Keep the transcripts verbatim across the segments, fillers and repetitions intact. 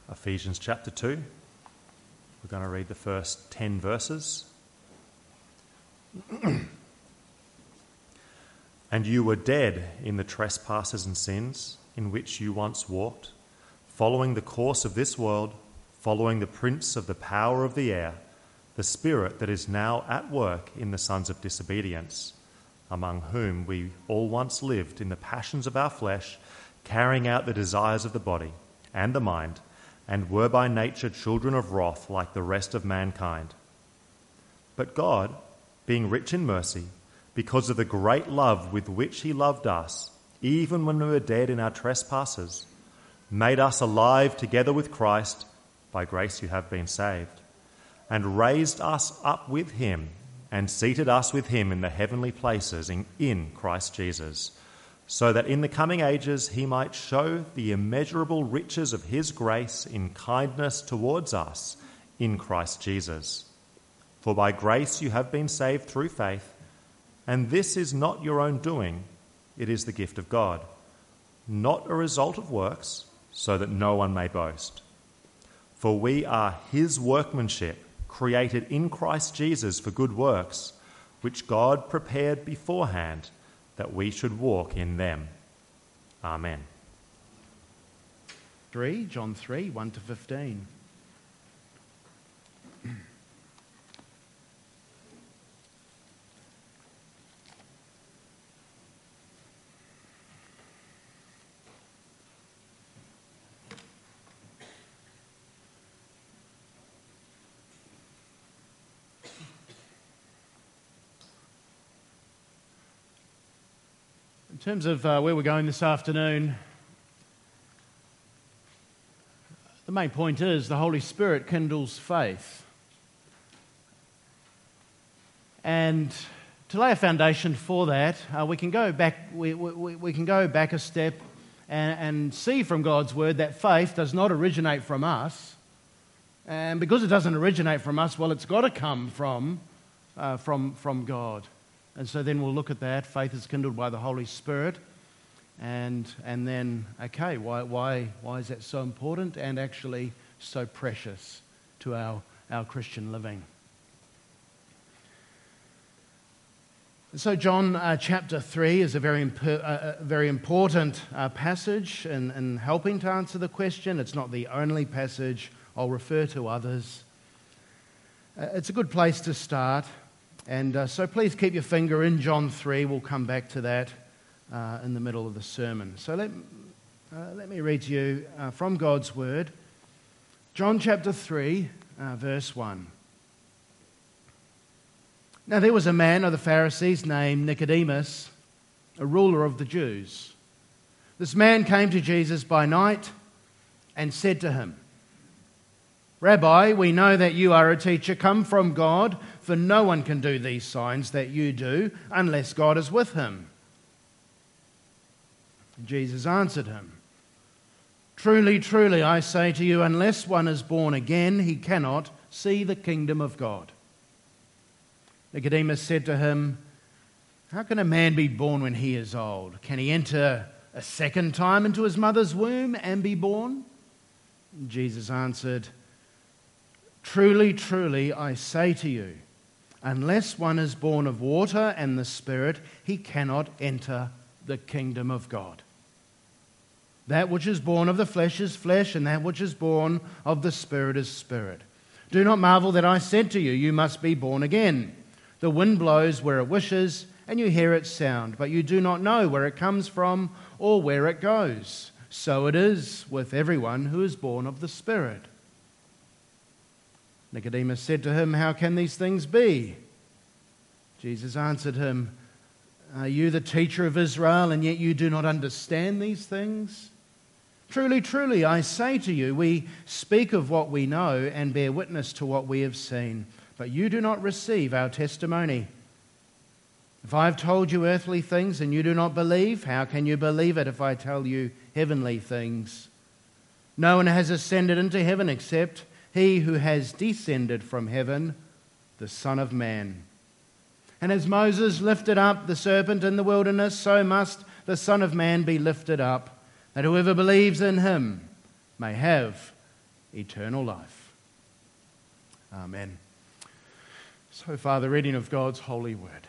Ephesians chapter two. We're going to read the first ten verses. And you were dead in the trespasses and sins in which you once walked, following the course of this world, following the prince of the power of the air, the spirit that is now at work in the sons of disobedience, among whom we all once lived in the passions of our flesh, carrying out the desires of the body and the mind, and were by nature children of wrath like the rest of mankind. But God, being rich in mercy, because of the great love with which he loved us, even when we were dead in our trespasses, made us alive together with Christ. By grace you have been saved, and raised us up with him, and seated us with him in the heavenly places in, in Christ Jesus, so that in the coming ages he might show the immeasurable riches of his grace in kindness towards us in Christ Jesus. For by grace you have been saved through faith, and this is not your own doing, it is the gift of God, not a result of works, so that no one may boast. For we are his workmanship, created in Christ Jesus for good works, which God prepared beforehand that we should walk in them. Amen. three, John three, one to fifteen. In terms of uh, where we're going this afternoon, the main point is the Holy Spirit kindles faith. And to lay a foundation for that, uh, we can go back. We, we, we can go back a step and, and see from God's word that faith does not originate from us, and because it doesn't originate from us, well, it's got to come from uh, from from God. And so then we'll look at that. Faith is kindled by the Holy Spirit. And and then, okay, why why why is that so important and actually so precious to our, our Christian living? So John uh, chapter three is a very, imp- uh, very important uh, passage in, in helping to answer the question. It's not the only passage. I'll refer to others. Uh, it's a good place to start. And uh, so please keep your finger in John three. We'll come back to that uh, in the middle of the sermon. So let, uh, let me read to you uh, from God's word. John chapter three, uh, verse one. Now there was a man of the Pharisees named Nicodemus, a ruler of the Jews. This man came to Jesus by night and said to him, Rabbi, we know that you are a teacher come from God, for no one can do these signs that you do unless God is with him. Jesus answered him, Truly, truly, I say to you, unless one is born again, he cannot see the kingdom of God. Nicodemus said to him, How can a man be born when he is old? Can he enter a second time into his mother's womb and be born? Jesus answered, Truly, truly, I say to you, unless one is born of water and the Spirit, he cannot enter the kingdom of God. That which is born of the flesh is flesh, and that which is born of the Spirit is spirit. Do not marvel that I said to you, you must be born again. The wind blows where it wishes, and you hear its sound, but you do not know where it comes from or where it goes. So it is with everyone who is born of the Spirit. Nicodemus said to him, How can these things be? Jesus answered him, Are you the teacher of Israel, and yet you do not understand these things? Truly, truly, I say to you, we speak of what we know and bear witness to what we have seen, but you do not receive our testimony. If I have told you earthly things and you do not believe, how can you believe it if I tell you heavenly things? No one has ascended into heaven except he who has descended from heaven, the Son of Man. And as Moses lifted up the serpent in the wilderness, so must the Son of Man be lifted up, that whoever believes in him may have eternal life. Amen. So far, the reading of God's holy word.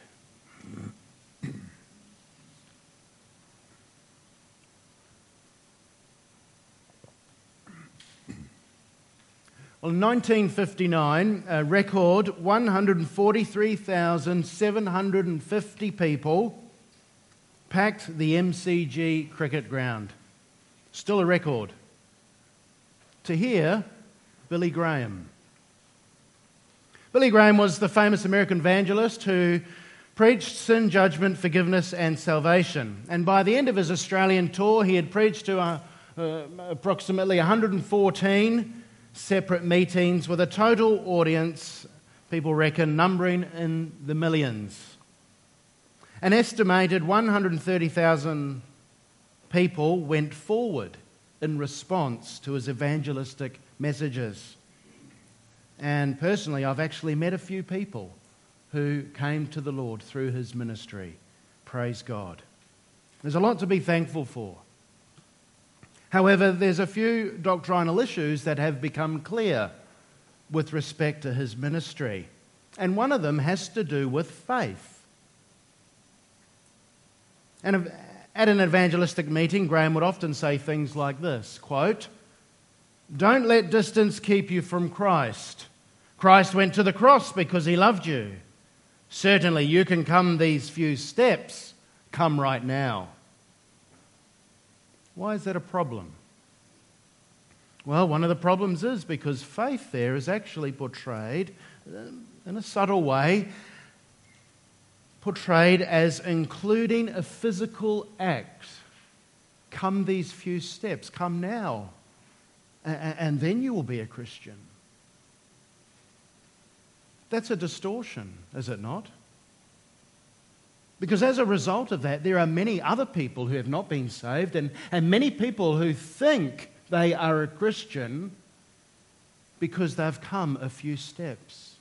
Well, in nineteen fifty-nine, a record one hundred forty-three thousand seven hundred fifty people packed the M C G cricket ground. Still a record. To hear Billy Graham. Billy Graham was the famous American evangelist who preached sin, judgment, forgiveness and salvation. And by the end of his Australian tour, he had preached to uh, uh, approximately one hundred fourteen separate meetings with a total audience, people reckon, numbering in the millions. An estimated one hundred thirty thousand people went forward in response to his evangelistic messages. And personally, I've actually met a few people who came to the Lord through his ministry. Praise God. There's a lot to be thankful for. However, there's a few doctrinal issues that have become clear with respect to his ministry. And one of them has to do with faith. And at an evangelistic meeting, Graham would often say things like this, quote, "Don't let distance keep you from Christ. Christ went to the cross because he loved you. Certainly you can come these few steps. Come right now." Why is that a problem? Well, one of the problems is because faith there is actually portrayed in a subtle way, portrayed as including a physical act. Come these few steps, come now, and then you will be a Christian. That's a distortion, is it not? Because as a result of that, there are many other people who have not been saved and, and many people who think they are a Christian because they've come a few steps.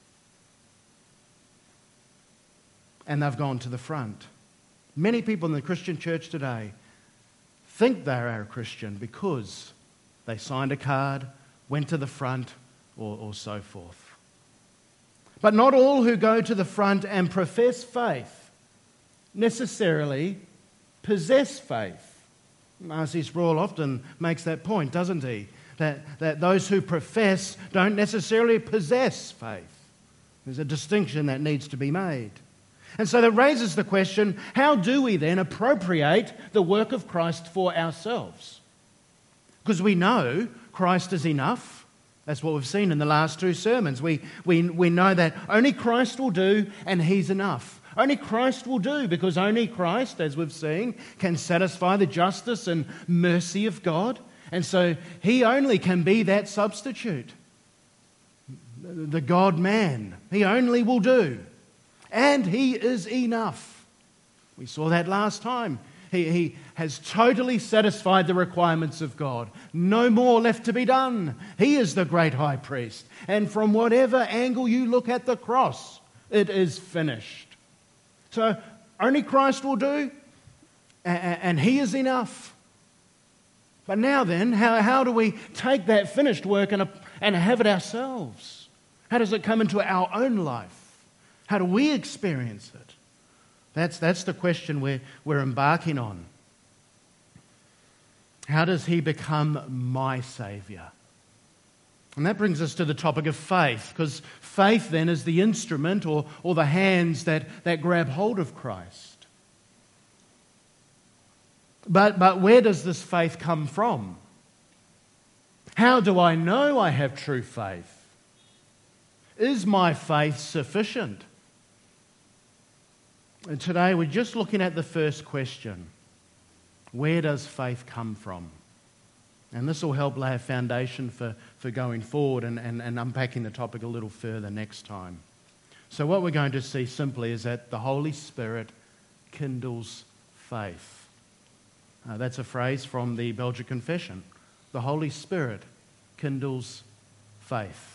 And they've gone to the front. Many people in the Christian church today think they are a Christian because they signed a card, went to the front, or, or so forth. But not all who go to the front and profess faith necessarily possess faith. R C Sproul often makes that point, doesn't he? That, that those who profess don't necessarily possess faith. There's a distinction that needs to be made. And so that raises the question, how do we then appropriate the work of Christ for ourselves? Because we know Christ is enough. That's what we've seen in the last two sermons. We, we, we know that only Christ will do and he's enough. Only Christ will do, because only Christ, as we've seen, can satisfy the justice and mercy of God. And so he only can be that substitute. The God-man. He only will do. And he is enough. We saw that last time. He, he has totally satisfied the requirements of God. No more left to be done. He is the great high priest. And from whatever angle you look at the cross, it is finished. So only Christ will do, and he is enough. But now then, how, how do we take that finished work and, and have it ourselves? How does it come into our own life? How do we experience it? That's, that's the question we're, we're embarking on. How does he become my Saviour? And that brings us to the topic of faith, because faith then is the instrument or, or the hands that, that grab hold of Christ. But, but where does this faith come from? How do I know I have true faith? Is my faith sufficient? And today we're just looking at the first question. Where does faith come from? And this will help lay a foundation for, for going forward and, and, and unpacking the topic a little further next time. So what we're going to see simply is that the Holy Spirit kindles faith. Uh, that's a phrase from the Belgian Confession. The Holy Spirit kindles faith.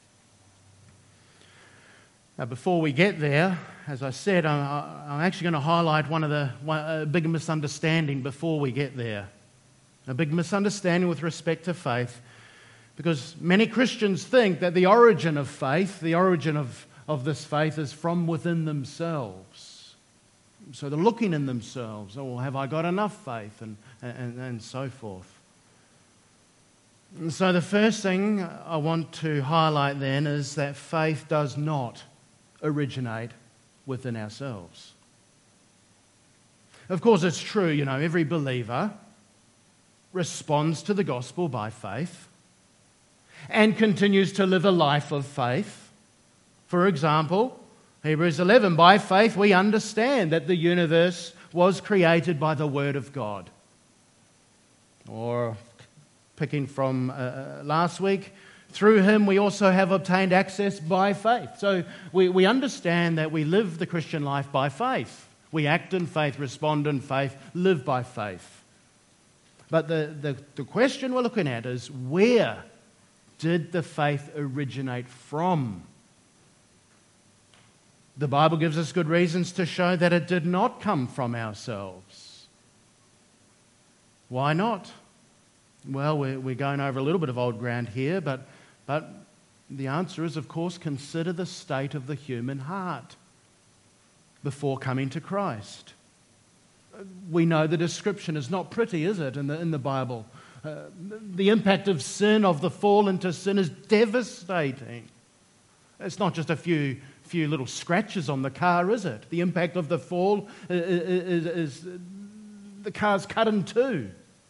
Now, before we get there, as I said, I'm, I'm actually going to highlight one of the one, a big misunderstanding before we get there. A big misunderstanding with respect to faith. Because many Christians think that the origin of faith, the origin of, of this faith is from within themselves. So they're looking in themselves. Oh, well, have I got enough faith? And, and, and so forth. And so the first thing I want to highlight then is that faith does not originate within ourselves. Of course, it's true, you know, every believer responds to the gospel by faith and continues to live a life of faith. For example, Hebrews eleven, by faith we understand that the universe was created by the word of God. Or picking from uh, last week, through him we also have obtained access by faith. So we, we understand that we live the Christian life by faith. We act in faith, respond in faith, live by faith. But the, the, the question we're looking at is, where did the faith originate from? The Bible gives us good reasons to show that it did not come from ourselves. Why not? Well, we're, we're going over a little bit of old ground here, but, but the answer is, of course, consider the state of the human heart before coming to Christ. We know the description is not pretty, is it, in the, in the Bible? Uh, the impact of sin, of the fall into sin, is devastating. It's not just a few, few little scratches on the car, is it? The impact of the fall is, is, is the car's cut in two.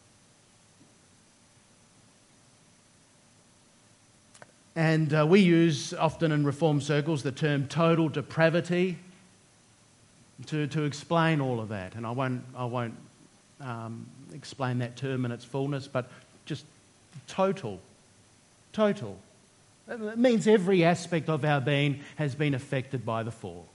And uh, we use often in Reformed circles the term total depravity to, to explain all of that. And I won't, I won't um, explain that term in its fullness, but just total. Total. It means every aspect of our being has been affected by the fall.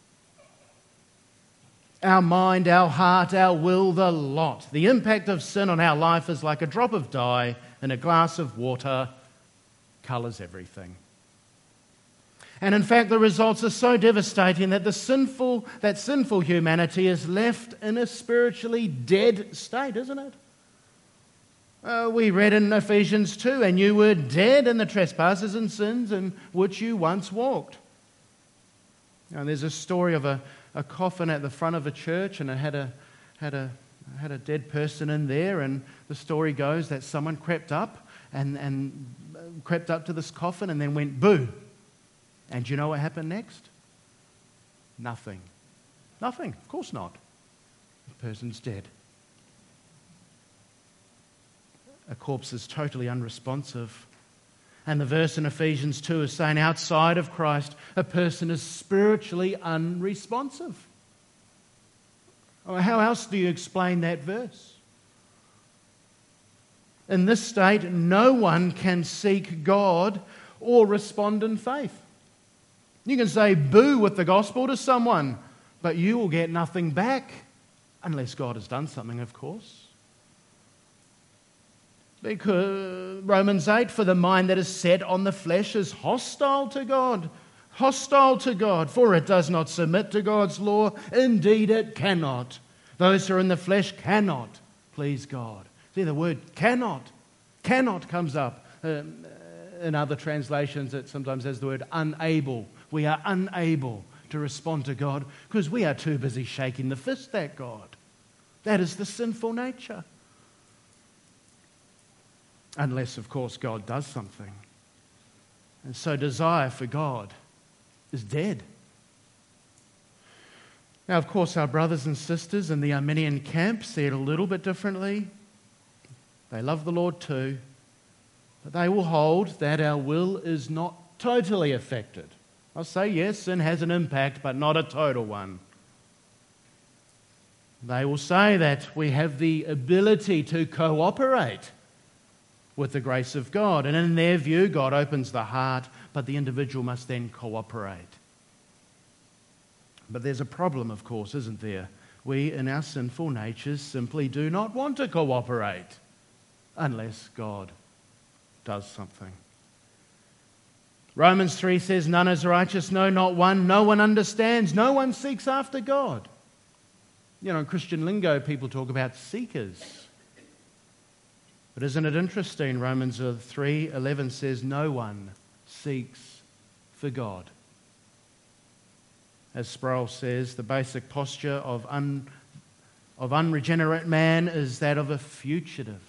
Our mind, our heart, our will, the lot. The impact of sin on our life is like a drop of dye in a glass of water. Colours everything. And in fact, the results are so devastating that the sinful, that sinful humanity is left in a spiritually dead state, isn't it? Uh, we read in Ephesians two, and you were dead in the trespasses and sins in which you once walked. Now, there's a story of a, a coffin at the front of a church, and it had a had a had a dead person in there, and the story goes that someone crept up and and crept up to this coffin and then went boo. And do you know what happened next? Nothing. Nothing. Of course not. The person's dead. A corpse is totally unresponsive. And the verse in Ephesians two is saying outside of Christ, a person is spiritually unresponsive. How else do you explain that verse? In this state, no one can seek God or respond in faith. You can say boo with the gospel to someone, but you will get nothing back unless God has done something, of course. Because Romans eight, for the mind that is set on the flesh is hostile to God. Hostile to God, for it does not submit to God's law. Indeed, it cannot. Those who are in the flesh cannot please God. See, the word cannot, cannot comes up. Um, in other translations, it sometimes has the word unable. We are unable to respond to God because we are too busy shaking the fist at God. That is the sinful nature. Unless, of course, God does something. And so desire for God is dead. Now, of course, our brothers and sisters in the Arminian camp see it a little bit differently. They love the Lord too, but they will hold that our will is not totally affected. I'll say, yes, sin has an impact, but not a total one. They will say that we have the ability to cooperate with the grace of God. And in their view, God opens the heart, but the individual must then cooperate. But there's a problem, of course, isn't there? We, in our sinful natures, simply do not want to cooperate unless God does something. Romans three says, none is righteous, no, not one. No one understands. No one seeks after God. You know, in Christian lingo, people talk about seekers. But isn't it interesting? Romans three eleven says no one seeks for God. As Sproul says, the basic posture of, un, of unregenerate man is that of a fugitive.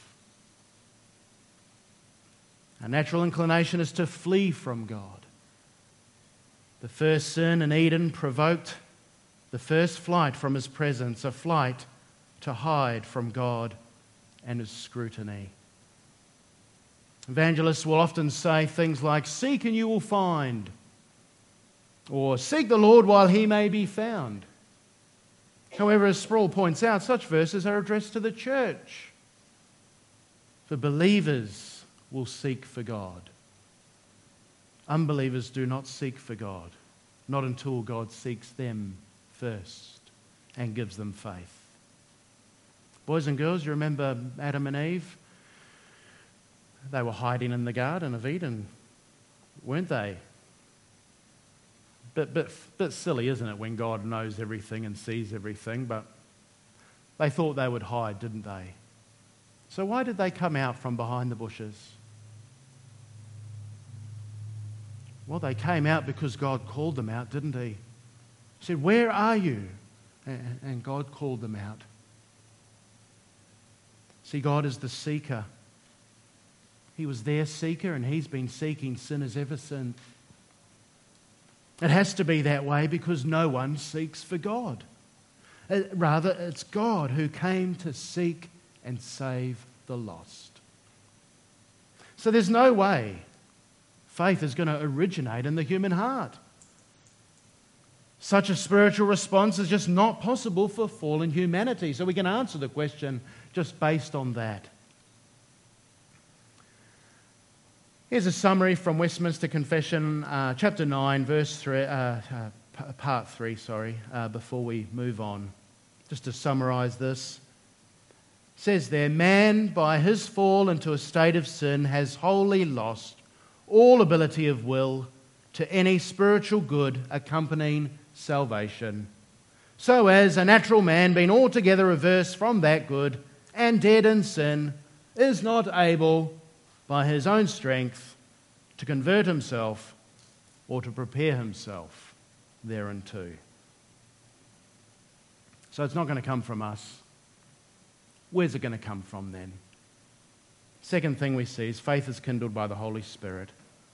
Our natural inclination is to flee from God. The first sin in Eden provoked the first flight from His presence, a flight to hide from God and His scrutiny. Evangelists will often say things like, "Seek and you will find," or "Seek the Lord while He may be found." However, as Sproul points out, such verses are addressed to the church. For believers will seek for God. Unbelievers do not seek for God, not until God seeks them first and gives them faith. Boys and girls, you remember Adam and Eve? They were hiding in the Garden of Eden, weren't they? Bit, bit, bit silly, isn't it, when God knows everything and sees everything, but they thought they would hide, didn't they? So why did they come out from behind the bushes? Well, they came out because God called them out, didn't He? He said, "Where are you?" And God called them out. See, God is the seeker. He was their seeker, and He's been seeking sinners ever since. It has to be that way because no one seeks for God. Rather, it's God who came to seek and save the lost. So there's no way faith is going to originate in the human heart. Such a spiritual response is just not possible for fallen humanity. So we can answer the question just based on that. Here's a summary from Westminster Confession, uh, chapter nine, verse three, uh, uh, part three, sorry, uh, before we move on. Just to summarise this. It says there, "Man, by his fall into a state of sin, has wholly lost all ability of will to any spiritual good accompanying salvation, so as a natural man, being altogether averse from that good and dead in sin, is not able by his own strength to convert himself or to prepare himself thereunto." So it's not going to come from us. Where's it going to come from then? Second thing we see is faith is kindled by the Holy Spirit.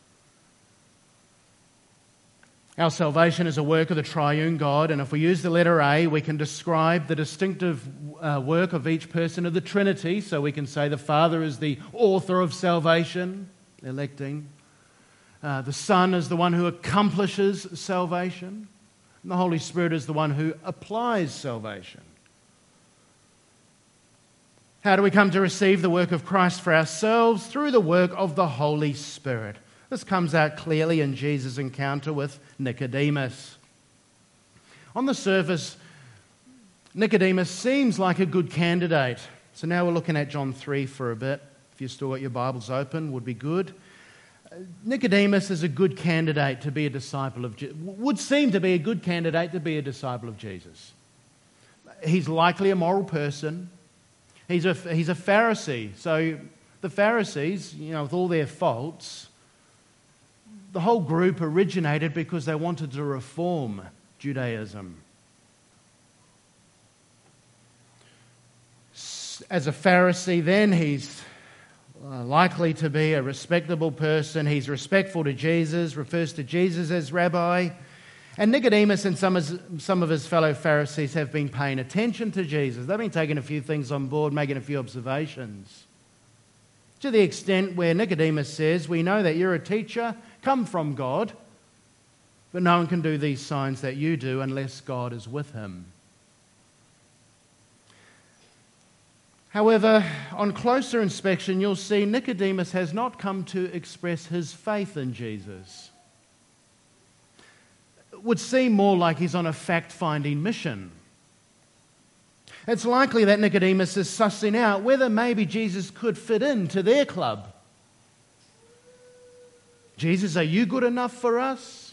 Our salvation is a work of the triune God, and if we use the letter A, we can describe the distinctive uh, work of each person of the Trinity. So we can say the Father is the author of salvation, electing. Uh, the Son is the one who accomplishes salvation. And the Holy Spirit is the one who applies salvation. How do we come to receive the work of Christ for ourselves? Through the work of the Holy Spirit. This comes out clearly in Jesus' encounter with Nicodemus. On the surface, Nicodemus seems like a good candidate. So now we're looking at John three for a bit. If you've still got your Bibles open, would be good. Nicodemus is a good candidate to be a disciple of Jesus. Would seem to be a good candidate to be a disciple of Jesus. He's likely a moral person. He's a, he's a Pharisee. So the Pharisees, you know, with all their faults, the whole group originated because they wanted to reform Judaism. As a Pharisee then, he's likely to be a respectable person. He's respectful to Jesus, refers to Jesus as rabbi. And Nicodemus and some of, some of his fellow Pharisees have been paying attention to Jesus. They've been taking a few things on board, making a few observations. To the extent where Nicodemus says, "We know that you're a teacher come from God, but no one can do these signs that you do unless God is with him." However, on closer inspection, you'll see Nicodemus has not come to express his faith in Jesus. It would seem more like he's on a fact-finding mission. It's likely that Nicodemus is sussing out whether maybe Jesus could fit into their club. "Jesus, are you good enough for us?"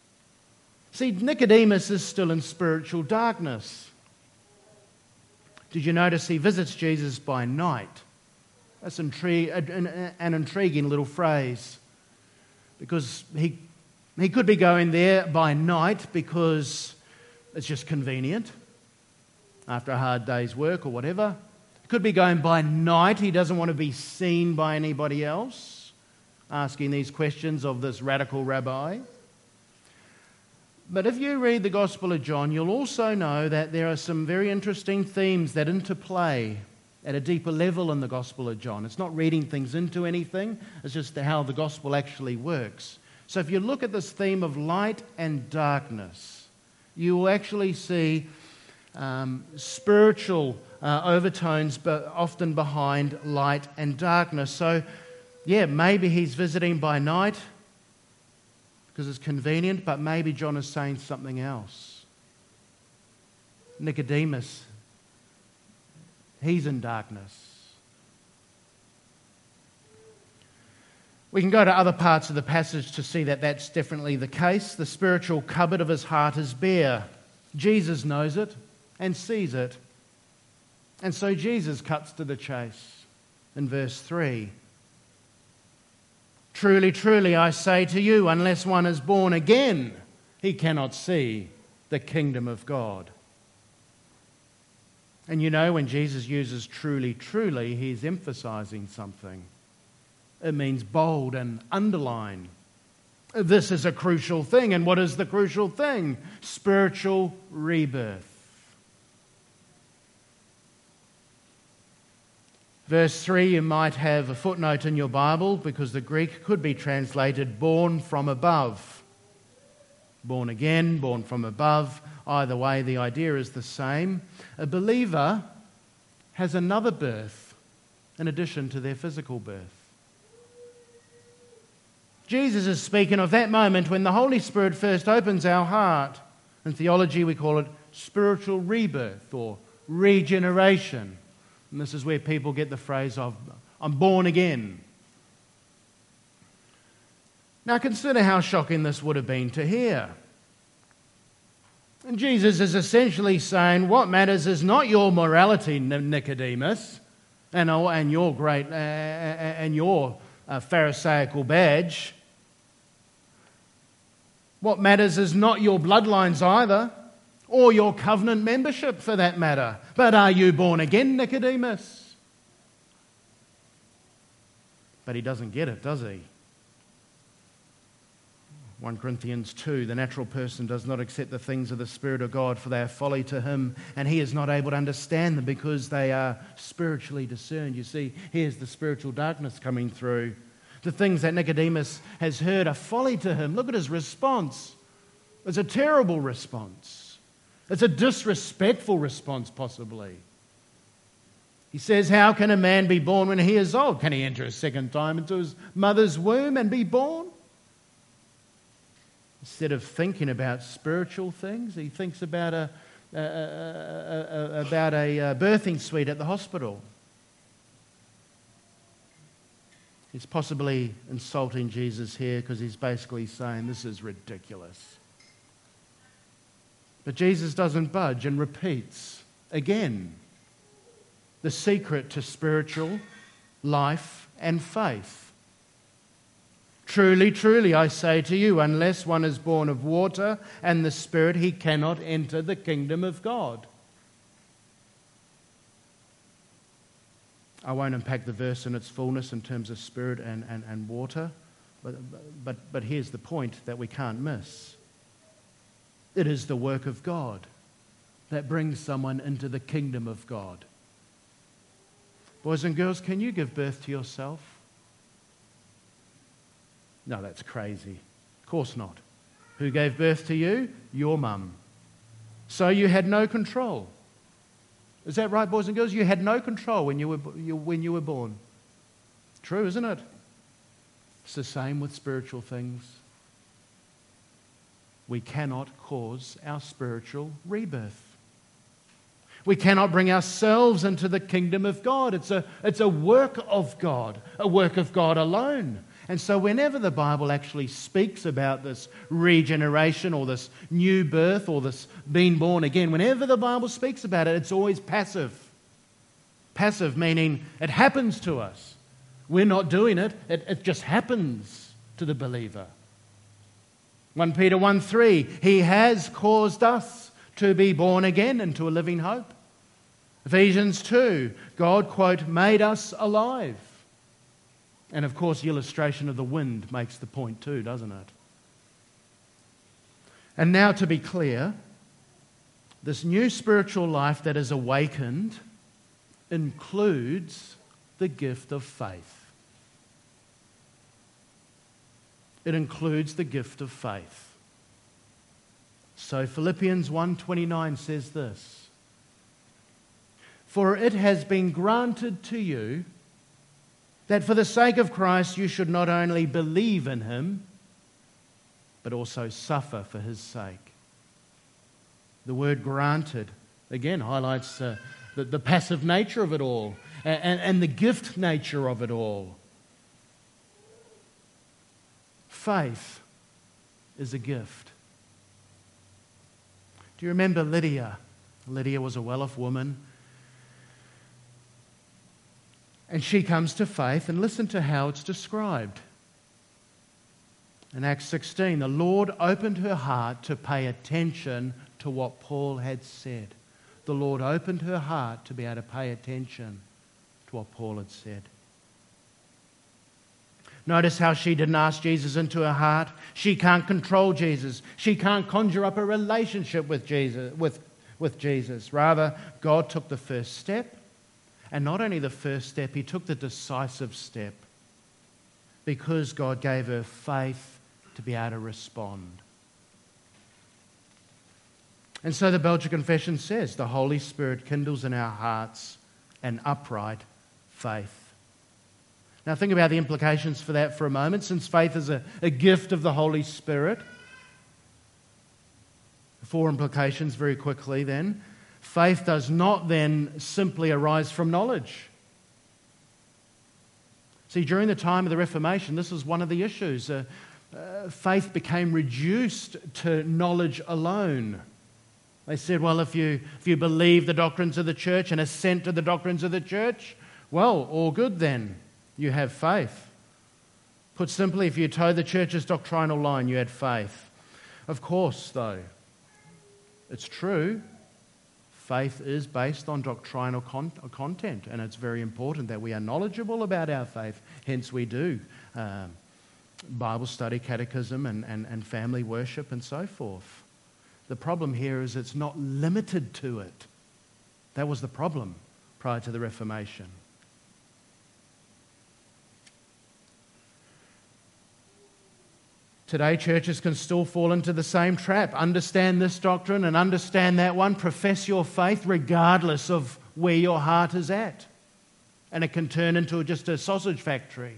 See, Nicodemus is still in spiritual darkness. Did you notice he visits Jesus by night? That's intri- an, an intriguing little phrase, because he, he could be going there by night because it's just convenient after a hard day's work or whatever. He could be going by night. He doesn't want to be seen by anybody else asking these questions of this radical rabbi. But if you read the Gospel of John, you'll also know that there are some very interesting themes that interplay at a deeper level in the Gospel of John. It's not reading things into anything, it's just how the Gospel actually works. So if you look at this theme of light and darkness, you will actually see um, spiritual uh, overtones, but often behind light and darkness. So, yeah, maybe he's visiting by night because it's convenient, but maybe John is saying something else. Nicodemus, he's in darkness. We can go to other parts of the passage to see that that's definitely the case. The spiritual cupboard of his heart is bare. Jesus knows it and sees it. And so Jesus cuts to the chase in verse three. Truly, truly, I say to you, unless one is born again, he cannot see the kingdom of God. And you know, when Jesus uses truly, truly, he's emphasizing something. It means bold and underline. This is a crucial thing. And what is the crucial thing? Spiritual rebirth. Verse three, you might have a footnote in your Bible because the Greek could be translated born from above. Born again, born from above. Either way, the idea is the same. A believer has another birth in addition to their physical birth. Jesus is speaking of that moment when the Holy Spirit first opens our heart. In theology, we call it spiritual rebirth or regeneration. And this is where people get the phrase of, I'm born again. Now consider how shocking this would have been to hear. And Jesus is essentially saying, what matters is not your morality, Nicodemus, and, and your great uh, and your uh, Pharisaical badge. What matters is not your bloodlines either, or your covenant membership for that matter. But are you born again, Nicodemus? But he doesn't get it, does he? First Corinthians two, the natural person does not accept the things of the Spirit of God, for they are folly to him, and he is not able to understand them because they are spiritually discerned. You see, here's the spiritual darkness coming through. The things that Nicodemus has heard are folly to him. Look at his response. It's a terrible response. It's a disrespectful response, possibly. He says, how can a man be born when he is old? Can he enter a second time into his mother's womb and be born? Instead of thinking about spiritual things, he thinks about a, a, a, a, about a birthing suite at the hospital. He's possibly insulting Jesus here because he's basically saying this is ridiculous. But Jesus doesn't budge and repeats again the secret to spiritual life and faith. Truly, truly, I say to you, unless one is born of water and the Spirit, he cannot enter the kingdom of God. I won't unpack the verse in its fullness in terms of spirit and, and, and water, but, but, but here's the point that we can't miss. It is the work of God that brings someone into the kingdom of God. Boys and girls, can you give birth to yourself? No, that's crazy. Of course not. Who gave birth to you? Your mum. So you had no control. Is that right, boys and girls? You had no control when you were, you, when you were born. True, isn't it? It's the same with spiritual things. We cannot cause our spiritual rebirth. We cannot bring ourselves into the kingdom of God. It's a, it's a work of God, a work of God alone. And so whenever the Bible actually speaks about this regeneration or this new birth or this being born again, whenever the Bible speaks about it, it's always passive. Passive meaning it happens to us. We're not doing it, it, it just happens to the believer. First Peter one three, He has caused us to be born again into a living hope. Ephesians two, God, quote, made us alive. And of course, the illustration of the wind makes the point too, doesn't it? And now to be clear, this new spiritual life that is awakened includes the gift of faith. It includes the gift of faith. So Philippians one twenty-nine says this, "For it has been granted to you that for the sake of Christ you should not only believe in Him, but also suffer for His sake." The word granted, again, highlights uh, the, the passive nature of it all and, and, and the gift nature of it all. Faith is a gift. Do you remember Lydia? Lydia was a well-off woman. And she comes to faith, and listen to how it's described. In Acts sixteen, the Lord opened her heart to pay attention to what Paul had said. The Lord opened her heart to be able to pay attention to what Paul had said. Notice how she didn't ask Jesus into her heart. She can't control Jesus. She can't conjure up a relationship with Jesus. With, with Jesus. Rather, God took the first step. And not only the first step, He took the decisive step. Because God gave her faith to be able to respond. And so the Belgian Confession says, the Holy Spirit kindles in our hearts an upright faith. Now think about the implications for that for a moment. Since faith is a, a gift of the Holy Spirit, four implications very quickly then. Faith does not then simply arise from knowledge. See, during the time of the Reformation, this was one of the issues. Uh, uh, faith became reduced to knowledge alone. They said, well, if you, if you believe the doctrines of the church and assent to the doctrines of the church, well, all good then. You have faith. Put simply, if you toe the church's doctrinal line, you had faith. Of course, though, it's true. Faith is based on doctrinal con- content, and it's very important that we are knowledgeable about our faith. Hence, we do um, Bible study, catechism, and, and, and family worship, and so forth. The problem here is it's not limited to it. That was the problem prior to the Reformation. Today, churches can still fall into the same trap. Understand this doctrine and understand that one. Profess your faith regardless of where your heart is at. And it can turn into just a sausage factory.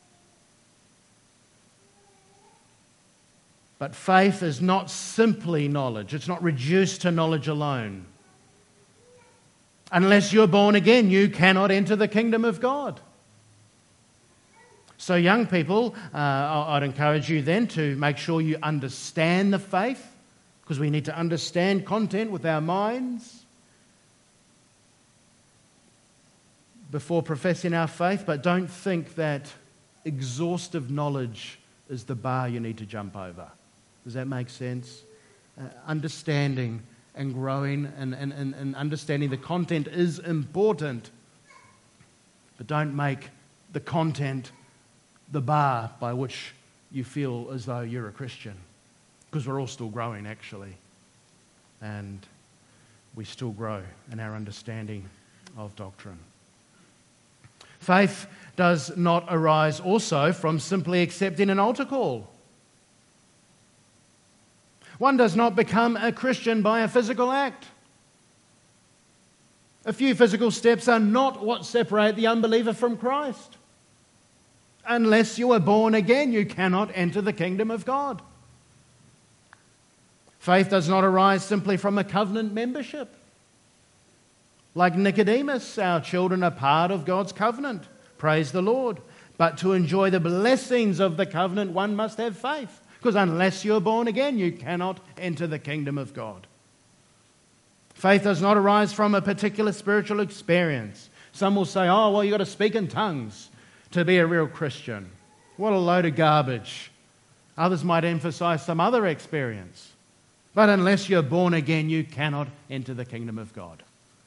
But faith is not simply knowledge. It's not reduced to knowledge alone. Unless you're born again, you cannot enter the kingdom of God. So young people, uh, I'd encourage you then to make sure you understand the faith, because we need to understand content with our minds before professing our faith, but don't think that exhaustive knowledge is the bar you need to jump over. Does that make sense? Uh, understanding and growing and, and, and, and understanding the content is important, but don't make the content the bar by which you feel as though you're a Christian. Because we're all still growing, actually. And we still grow in our understanding of doctrine. Faith does not arise also from simply accepting an altar call. One does not become a Christian by a physical act. A few physical steps are not what separate the unbeliever from Christ. Unless you are born again, you cannot enter the kingdom of God. Faith does not arise simply from a covenant membership. Like Nicodemus, our children are part of God's covenant. Praise the Lord. But to enjoy the blessings of the covenant, one must have faith. Because unless you're born again, you cannot enter the kingdom of God. Faith does not arise from a particular spiritual experience. Some will say, oh, well, you've got to speak in tongues to be a real Christian. What a load of garbage. Others might emphasize some other experience. But unless you're born again, you cannot enter the kingdom of God.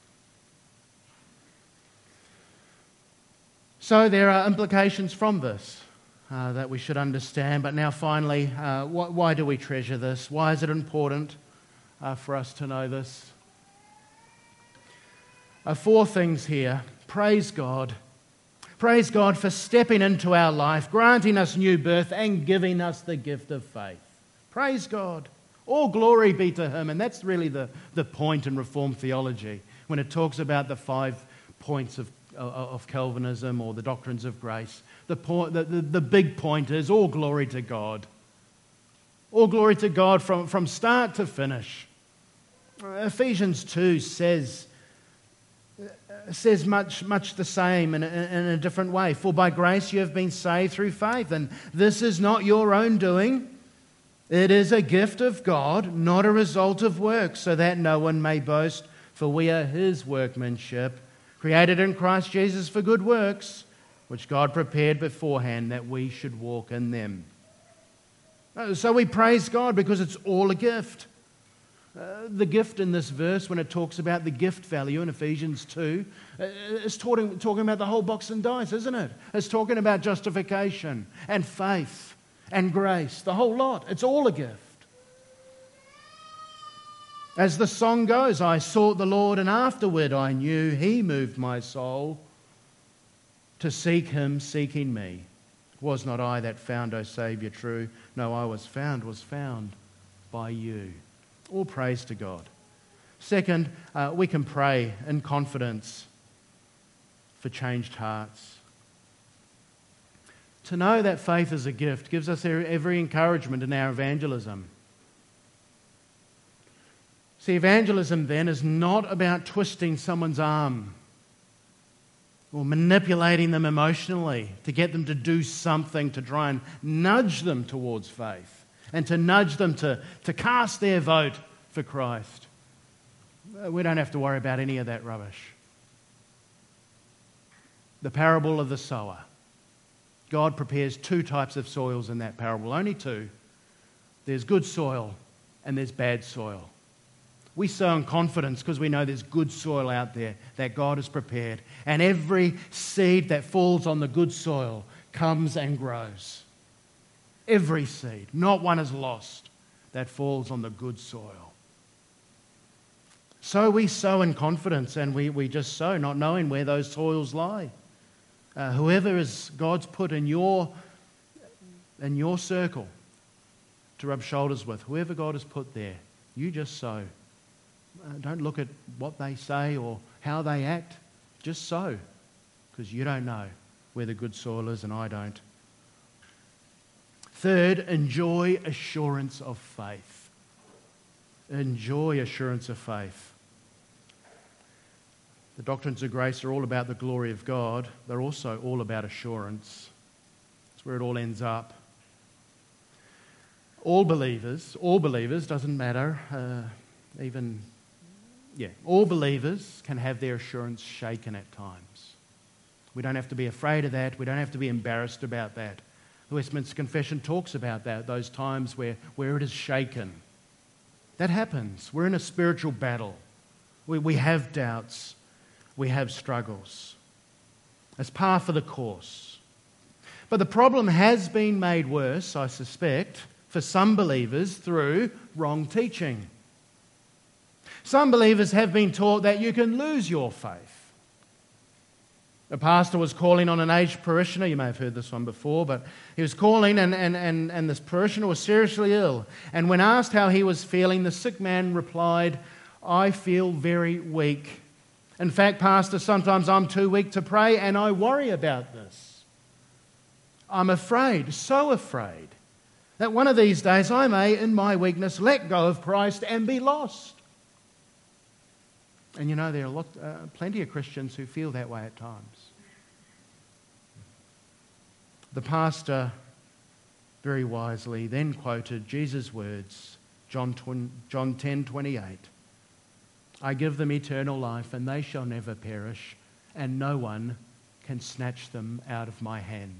So there are implications from this uh, that we should understand. But now finally, uh, wh- why do we treasure this? Why is it important uh, for us to know this? Uh, four things here. Praise God. Praise God for stepping into our life, granting us new birth and giving us the gift of faith. Praise God. All glory be to Him. And that's really the, the point in Reformed theology when it talks about the five points of, of Calvinism or the doctrines of grace. The, point, the, the, the big point is all glory to God. All glory to God from, from start to finish. Ephesians two says, says much, much the same in a, in a different way. For by grace you have been saved through faith, and this is not your own doing. It is a gift of God, not a result of works, so that no one may boast. For we are His workmanship, created in Christ Jesus for good works, which God prepared beforehand that we should walk in them. So we praise God because it's all a gift. Uh, the gift in this verse, when it talks about the gift value in Ephesians two, uh, is talking, talking about the whole box and dice, isn't it? It's talking about justification and faith and grace, the whole lot. It's all a gift. As the song goes, I sought the Lord and afterward I knew He moved my soul to seek Him, seeking me. It was not I that found, O Saviour, true. No, I was found, was found by you. All praise to God. Second, uh, we can pray in confidence for changed hearts. To know that faith is a gift gives us every encouragement in our evangelism. See, evangelism then is not about twisting someone's arm or manipulating them emotionally to get them to do something to try and nudge them towards faith. And to nudge them to, to cast their vote for Christ. We don't have to worry about any of that rubbish. The parable of the sower. God prepares two types of soils in that parable, only two. There's good soil and there's bad soil. We sow in confidence because we know there's good soil out there that God has prepared. And every seed that falls on the good soil comes and grows. Every seed, not one is lost, that falls on the good soil. So we sow in confidence and we, we just sow, not knowing where those soils lie. Uh, whoever is God's put in your, in your circle to rub shoulders with, whoever God has put there, you just sow. Uh, don't look at what they say or how they act. Just sow, because you don't know where the good soil is and I don't. Third, enjoy assurance of faith. Enjoy assurance of faith. The doctrines of grace are all about the glory of God. They're also all about assurance. That's where it all ends up. All believers, all believers, doesn't matter, uh, even, yeah, all believers can have their assurance shaken at times. We don't have to be afraid of that. We don't have to be embarrassed about that. The Westminster Confession talks about that, those times where, where it is shaken. That happens. We're in a spiritual battle. We, we have doubts. We have struggles. It's par for the course. But the problem has been made worse, I suspect, for some believers through wrong teaching. Some believers have been taught that you can lose your faith. A pastor was calling on an aged parishioner. You may have heard this one before, but he was calling and, and, and, and this parishioner was seriously ill. And when asked how he was feeling, the sick man replied, I feel very weak. In fact, Pastor, sometimes I'm too weak to pray and I worry about this. I'm afraid, so afraid, that one of these days I may, in my weakness, let go of Christ and be lost. And you know, there are lot, uh, plenty of Christians who feel that way at times. The pastor, very wisely, then quoted Jesus' words, John ten twenty-eight. I give them eternal life, and they shall never perish, and no one can snatch them out of my hand.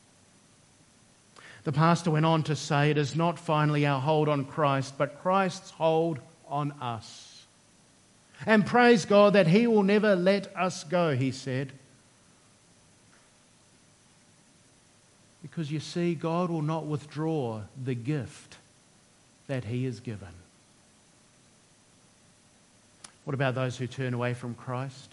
The pastor went on to say, it is not finally our hold on Christ, but Christ's hold on us. And praise God that he will never let us go, he said. Because you see, God will not withdraw the gift that he has given. What about those who turn away from Christ?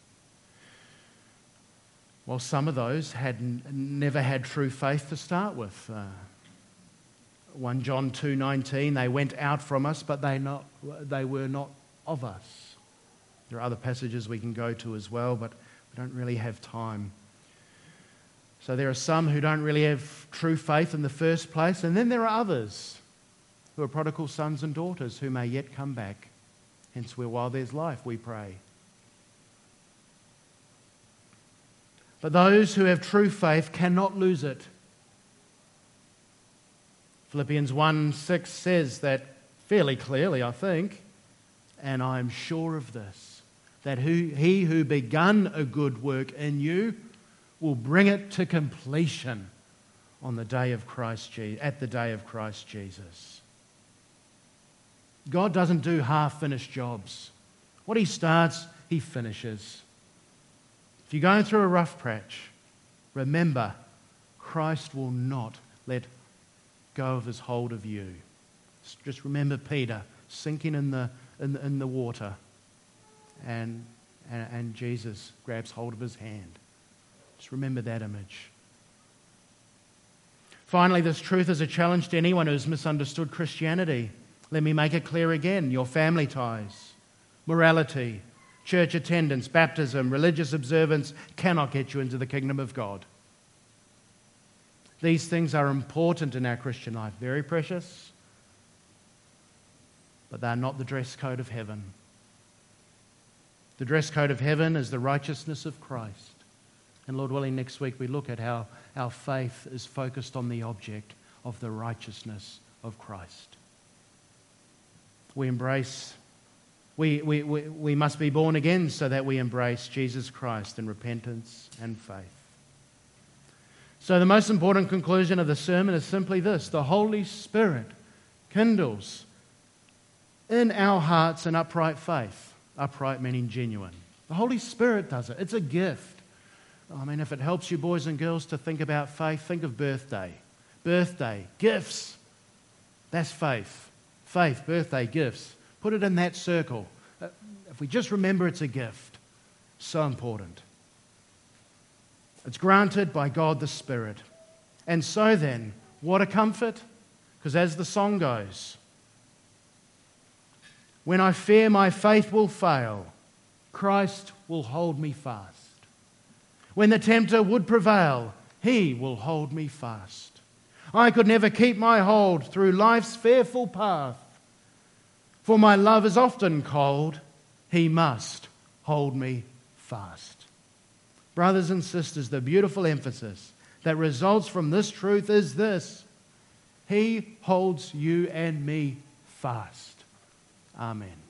Well, some of those had n- never had true faith to start with. Uh, First John two nineteen, they went out from us, but they not they were not of us. There are other passages we can go to as well, but we don't really have time. So there are some who don't really have true faith in the first place, and then there are others who are prodigal sons and daughters who may yet come back. Hence, where while there's life, we pray. But those who have true faith cannot lose it. Philippians one six says that fairly clearly, I think, and I'm sure of this, that who, he who begun a good work in you will bring it to completion on the day of Christ Je- at the day of Christ Jesus. God doesn't do half-finished jobs. What he starts, he finishes. If you're going through a rough patch, remember, Christ will not let go of his hold of you. Just remember Peter sinking in the, in the, in the water, and, and, and Jesus grabs hold of his hand. Just remember that image. Finally, this truth is a challenge to anyone who's misunderstood Christianity. Let me make it clear again. Your family ties, morality, church attendance, baptism, religious observance cannot get you into the kingdom of God. These things are important in our Christian life, very precious, but they are not the dress code of heaven. The dress code of heaven is the righteousness of Christ. And Lord willing, next week we look at how our faith is focused on the object of the righteousness of Christ. We embrace, we, we, we, we must be born again so that we embrace Jesus Christ in repentance and faith. So the most important conclusion of the sermon is simply this: the Holy Spirit kindles in our hearts an upright faith. Upright meaning genuine. The Holy Spirit does it. It's a gift. I mean, if it helps you boys and girls to think about faith, think of birthday. Birthday, gifts. That's faith. Faith, birthday, gifts. Put it in that circle. If we just remember it's a gift, so important. It's granted by God the Spirit. And so then, what a comfort. Because as the song goes, when I fear my faith will fail, Christ will hold me fast. When the tempter would prevail, he will hold me fast. I could never keep my hold through life's fearful path. For my love is often cold, he must hold me fast. Brothers and sisters, the beautiful emphasis that results from this truth is this: he holds you and me fast. Amen.